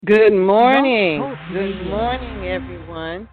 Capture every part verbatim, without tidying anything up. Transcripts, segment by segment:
Good Blog morning. Talk Good Radio. morning, everyone.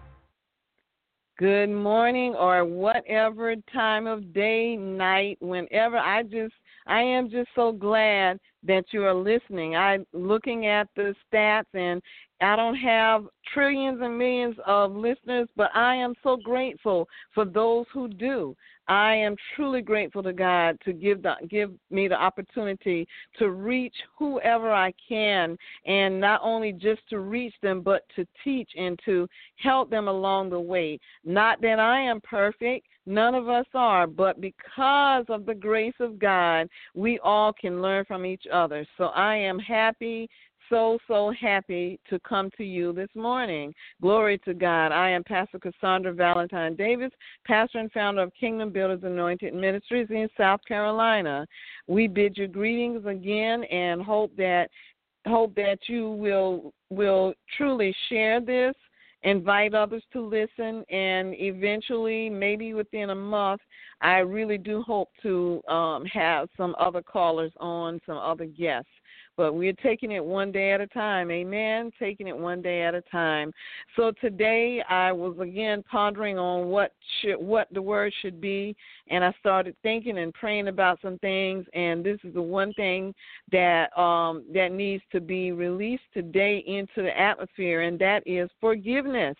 Good morning, or whatever time of day, night, whenever. I just, I am just so glad that you are listening. I'm looking at the stats, and I don't have trillions and millions of listeners, but I am so grateful for those who do. I am truly grateful to God to give the give me the opportunity to reach whoever I can, and not only just to reach them, but to teach and to help them along the way. Not that I am perfect, none of us are, but because of the grace of God, we all can learn from each other. So I am happy, so, so happy to come to you this morning. Glory to God. I am Pastor Cassandra Valentine Davis, pastor and founder of Kingdom Builders Anointed Ministries in South Carolina. We bid you greetings again and hope that hope that you will will truly share this, invite others to listen, and eventually, maybe within a month, I really do hope to um, have some other callers on, some other guests. But we're taking it one day at a time. Amen. Taking it one day at a time. So today I was again pondering on what should, what the word should be, and I started thinking and praying about some things. And this is the one thing that um, that needs to be released today into the atmosphere, and that is forgiveness,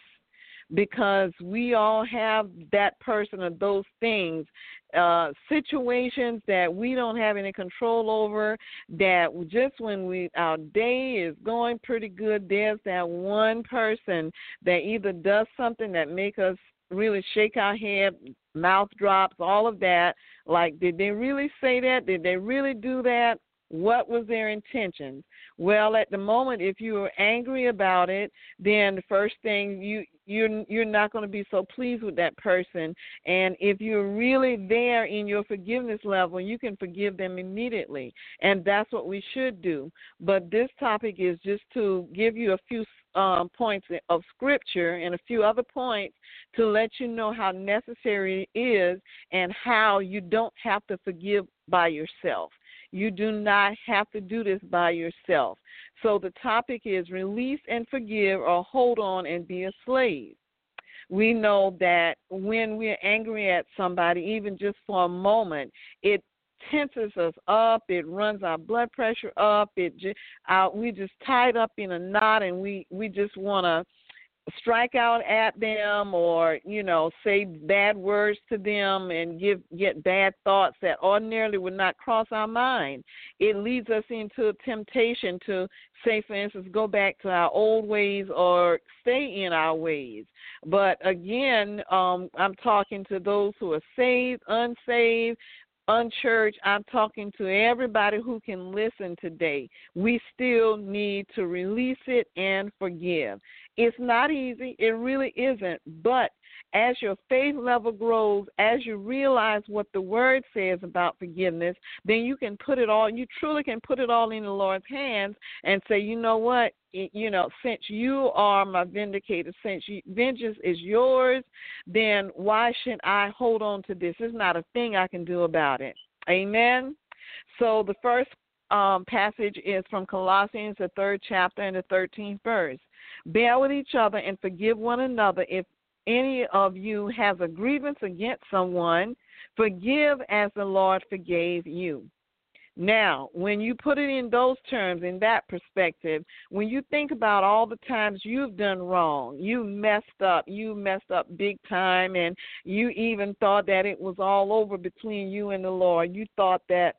because we all have that person or those things, uh, situations that we don't have any control over, that just when we our day is going pretty good, there's that one person that either does something that make us really shake our head, mouth drops, all of that. Like, did they really say that? Did they really do that? What was their intentions? Well, at the moment, if you are angry about it, then the first thing you you're you're not going to be so pleased with that person. And if you're really there in your forgiveness level, you can forgive them immediately, and that's what we should do. But this topic is just to give you a few um, points of scripture and a few other points to let you know how necessary it is and how you don't have to forgive by yourself. You do not have to do this by yourself. So the topic is release and forgive, or hold on and be a slave. We know that when we're angry at somebody, even just for a moment, it tenses us up, it runs our blood pressure up, it just, uh, we just tied up in a knot, and we, we just want to strike out at them, or you know, say bad words to them and give get bad thoughts that ordinarily would not cross our mind. It leads us into a temptation to, say, for instance, go back to our old ways or stay in our ways. But again, um, I'm talking to those who are saved, unsaved, unchurched. I'm talking to everybody who can listen today. We still need to release it and forgive. It's not easy. It really isn't. But as your faith level grows, as you realize what the word says about forgiveness, then you can put it all, you truly can put it all in the Lord's hands and say, you know what, you know, since you are my vindicator, since you, vengeance is yours, then why should I hold on to this? There's not a thing I can do about it. Amen? So the first um, passage is from Colossians, the third chapter and the thirteenth verse. Bear with each other and forgive one another. If any of you has a grievance against someone, forgive as the Lord forgave you. Now, when you put it in those terms, in that perspective, when you think about all the times you've done wrong, you messed up, you messed up big time, and you even thought that it was all over between you and the Lord. You thought that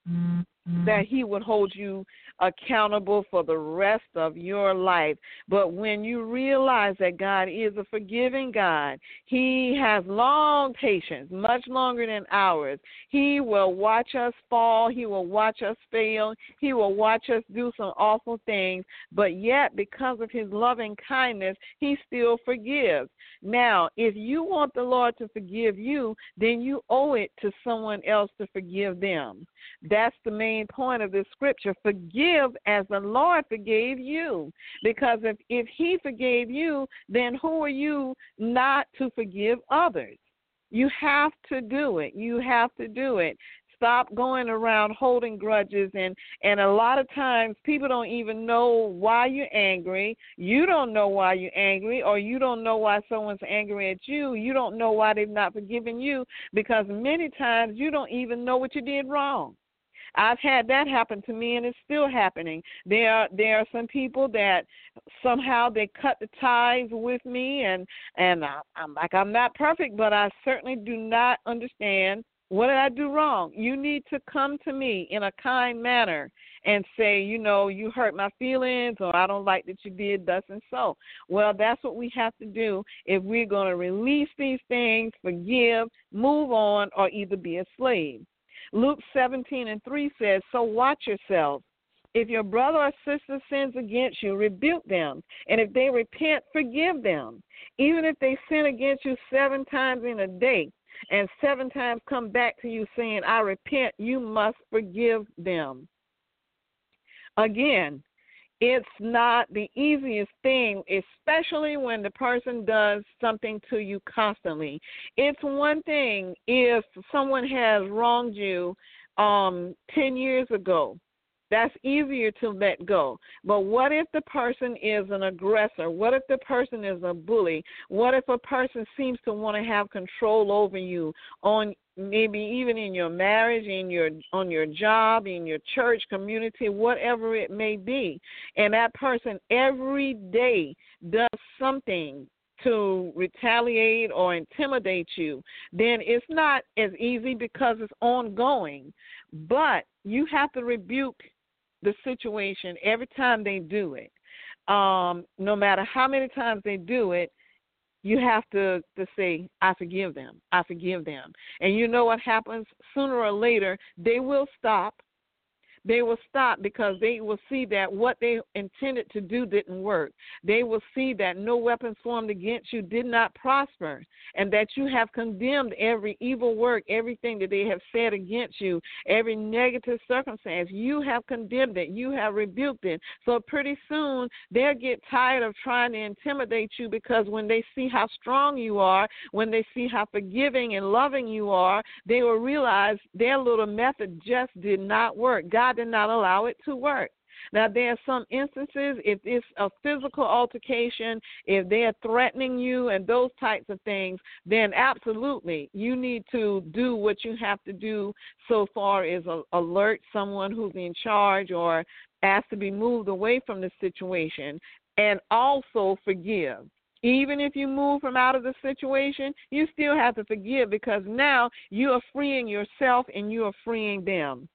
that he would hold you accountable for the rest of your life. But when you realize that God is a forgiving God, he has long patience, much longer than ours. He will watch us fall. He will watch us fail. He will watch us do some awful things. But yet, because of his loving kindness, he still forgives. Now, if you want the Lord to forgive you, then you owe it to someone else to forgive them. That's the main point of this scripture. Forgive as the Lord forgave you. Because if, if he forgave you, then who are you not to forgive others? You have to do it. You have to do it. stop going around holding grudges, and, and a lot of times people don't even know why you're angry. You don't know why you're angry, or you don't know why someone's angry at you. You don't know why they've not forgiven you, because many times you don't even know what you did wrong. I've had that happen to me, and it's still happening. There are, there are some people that somehow they cut the ties with me, and, and I, I'm like, I'm not perfect, but I certainly do not understand what did I do wrong. You need to come to me in a kind manner and say, you know, you hurt my feelings, or I don't like that you did thus and so. Well, that's what we have to do if we're going to release these things, forgive, move on, or either be a slave. Luke seventeen and three says, so watch yourselves. If your brother or sister sins against you, rebuke them. And if they repent, forgive them. Even if they sin against you seven times in a day, and seven times come back to you saying, I repent, you must forgive them. Again, it's not the easiest thing, especially when the person does something to you constantly. It's one thing if someone has wronged you um, ten years ago. That's easier to let go. But what if the person is an aggressor? What if the person is a bully? What if a person seems to want to have control over you on maybe even in your marriage, in your on your job, in your church community, whatever it may be, and that person every day does something to retaliate or intimidate you, then it's not as easy because it's ongoing. But you have to rebuke the situation every time they do it. Um, no matter how many times they do it, you have to, to say, I forgive them. I forgive them. And you know what happens? Sooner or later, they will stop. They will stop because they will see that what they intended to do didn't work. They will see that no weapon formed against you did not prosper, and that you have condemned every evil work, everything that they have said against you, every negative circumstance. You have condemned it. You have rebuked it. So pretty soon they'll get tired of trying to intimidate you, because when they see how strong you are, when they see how forgiving and loving you are, they will realize their little method just did not work. God did not allow it to work. Now, there are some instances, if it's a physical altercation, if they're threatening you and those types of things, then absolutely you need to do what you have to do so far as a, alert someone who's in charge or ask to be moved away from the situation, and also forgive. Even if you move from out of the situation, you still have to forgive, because now you are freeing yourself and you are freeing them.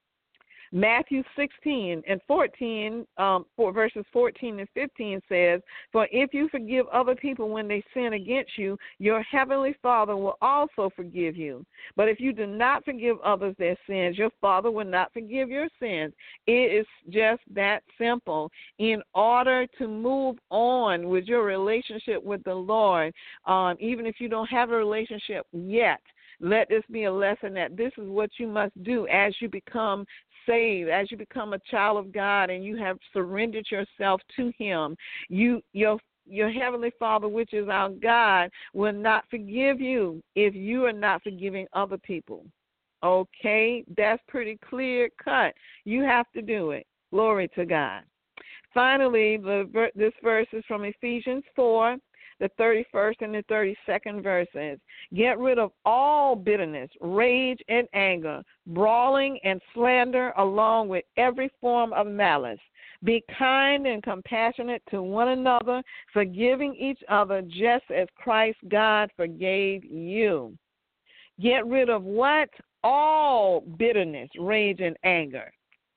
Matthew sixteen and fourteen, um, for verses fourteen and fifteen says, for if you forgive other people when they sin against you, your heavenly Father will also forgive you. But if you do not forgive others their sins, your Father will not forgive your sins. It is just that simple. In order to move on with your relationship with the Lord, um, even if you don't have a relationship yet, let this be a lesson that this is what you must do as you become saved, as you become a child of God and you have surrendered yourself to Him. You, your, your Heavenly Father, which is our God, will not forgive you if you are not forgiving other people. Okay? That's pretty clear cut. You have to do it. Glory to God. Finally, the, this verse is from Ephesians four, the thirty-first and the thirty-second verses. Get rid of all bitterness, rage, and anger, brawling and slander, along with every form of malice. Be kind and compassionate to one another, forgiving each other just as Christ God forgave you. Get rid of what? All bitterness, rage, and anger.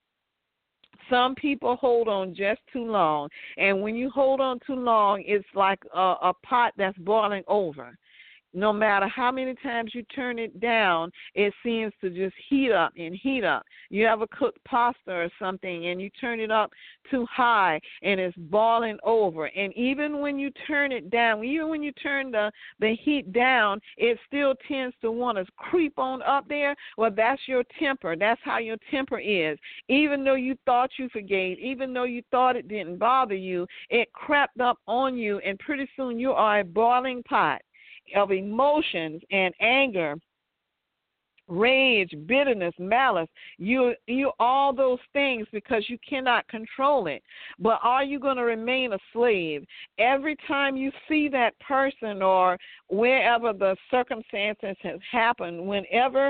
Some people hold on just too long, and when you hold on too long, it's like a, a pot that's boiling over. No matter how many times you turn it down, it seems to just heat up and heat up. You ever cook pasta or something and you turn it up too high and it's boiling over. And even when you turn it down, even when you turn the, the heat down, it still tends to want to creep on up there. Well, that's your temper. That's how your temper is. Even though you thought you forgave, even though you thought it didn't bother you, it crept up on you, and pretty soon you are a boiling pot of emotions and anger rage, bitterness, malice, you you all those things because you cannot control it. But are you going to remain a slave? Every time you see that person or wherever the circumstances has happened, whenever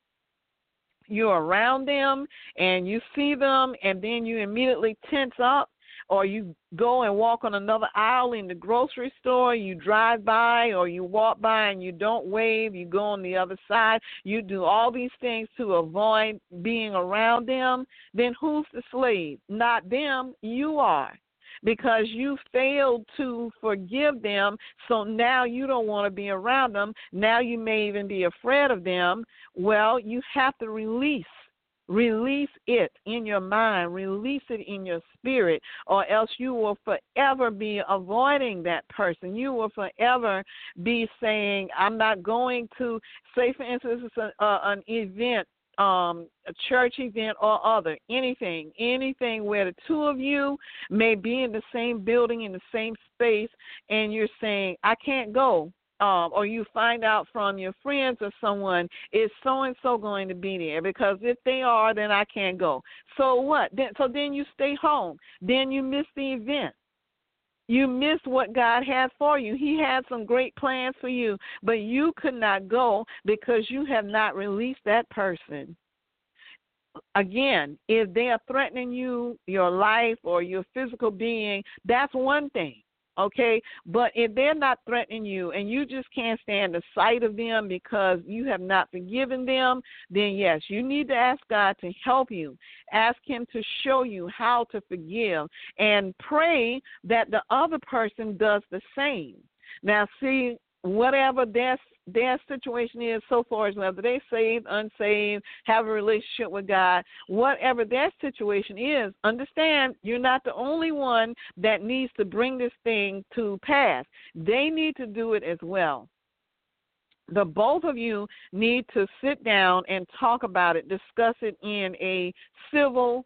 you're around them and you see them and then you immediately tense up, or you go and walk on another aisle in the grocery store, you drive by or you walk by and you don't wave, you go on the other side, you do all these things to avoid being around them, then who's the slave? Not them, you are. Because you failed to forgive them, so now you don't want to be around them. Now you may even be afraid of them. Well, you have to release. Release it in your mind, release it in your spirit, or else you will forever be avoiding that person. You will forever be saying, I'm not going to, say for instance, it's a, uh, an event, um, a church event or other, anything, anything where the two of you may be in the same building, in the same space, and you're saying, I can't go. Um, or you find out from your friends or someone, is so-and-so going to be there? Because if they are, then I can't go. So what? Then, so then you stay home. Then you miss the event. You miss what God had for you. He had some great plans for you, but you could not go because you have not released that person. Again, if they are threatening you, your life or your physical being, that's one thing. Okay, but if they're not threatening you and you just can't stand the sight of them because you have not forgiven them, then yes, you need to ask God to help you. Ask Him to show you how to forgive and pray that the other person does the same. Now, see, whatever their their situation is so far as whether they saved, unsaved, have a relationship with God, whatever their situation is, understand you're not the only one that needs to bring this thing to pass. They need to do it as well. The both of you need to sit down and talk about it, discuss it in a civil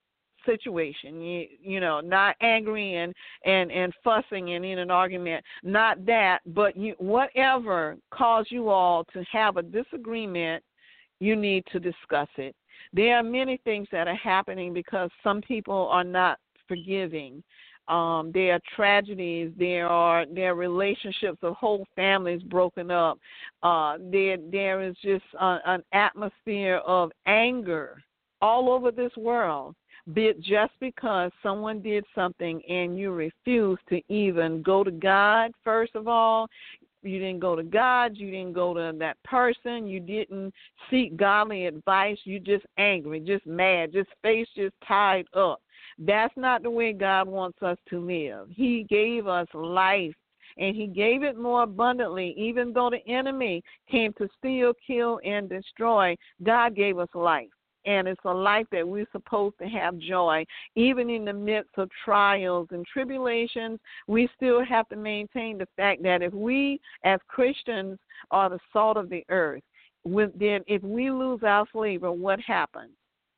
situation, you, you know, not angry and, and, and fussing and in an argument, not that, but you, whatever caused you all to have a disagreement, you need to discuss it. There are many things that are happening because some people are not forgiving. Um, there are tragedies. There are there are relationships of whole families broken up. Uh, there there is just a, an atmosphere of anger all over this world. But just because someone did something and you refuse to even go to God, first of all, you didn't go to God, you didn't go to that person, you didn't seek godly advice, you just angry, just mad, just face just tied up. That's not the way God wants us to live. He gave us life, and He gave it more abundantly. Even though the enemy came to steal, kill, and destroy, God gave us life. And it's a life that we're supposed to have joy. Even in the midst of trials and tribulations, we still have to maintain the fact that if we as Christians are the salt of the earth, then if we lose our flavor, what happens?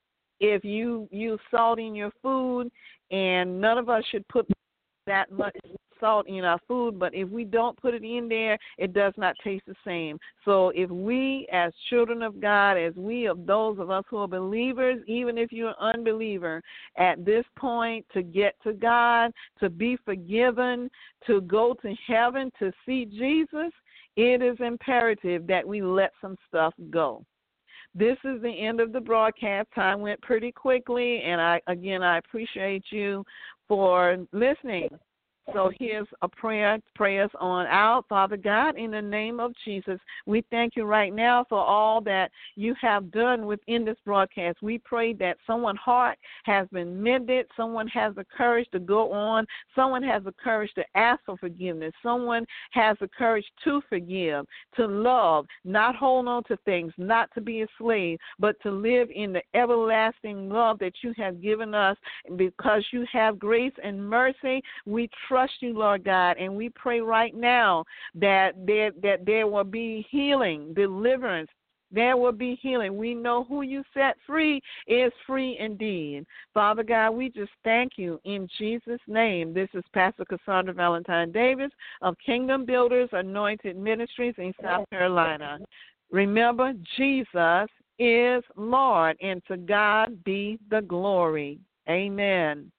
If you use salt in your food, and none of us should put that much salt in our food, but if we don't put it in there, it does not taste the same. So if we as children of God, as we of those of us who are believers, even if you're an unbeliever, at this point to get to God, to be forgiven, to go to heaven, to see Jesus, it is imperative that we let some stuff go. This is the end of the broadcast. Time went pretty quickly, and I again, I appreciate you for listening. So here's a prayer, prayers on out. Father God, in the name of Jesus, we thank you right now for all that you have done within this broadcast. We pray that someone's heart has been mended, someone has the courage to go on, someone has the courage to ask for forgiveness, someone has the courage to forgive, to love, not hold on to things, not to be a slave, but to live in the everlasting love that you have given us. Because you have grace and mercy, we trust you, Lord God, and we pray right now that there that there will be healing, deliverance. There will be healing. We know who you set free is free indeed. Father God, we just thank you in Jesus' name. This is Pastor Cassandra Valentine Davis of Kingdom Builders Anointed Ministries in South Carolina. Remember, Jesus is Lord, and to God be the glory. Amen.